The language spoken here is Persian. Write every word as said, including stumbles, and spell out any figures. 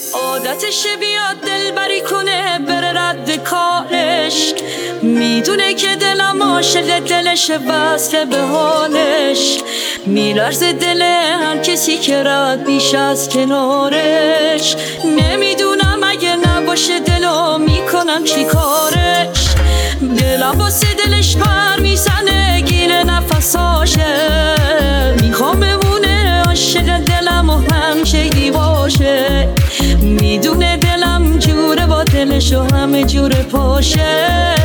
عادتشه بیاد دل بری کنه بره رد کارش، میدونه که دلم عاشق دلشه وصله به حالش، میلرزه دل هر کسی که رد میشه از کنارش. نمیدونم اگه نباشه دلو میکنم چی کارش، دلم واسه دلش پر میزنه گیل نفساشه، میخوام بمونه عاشق دلم و همیشگی باشه، میدونه دلم جوره با دلش و همه جوره پاشه.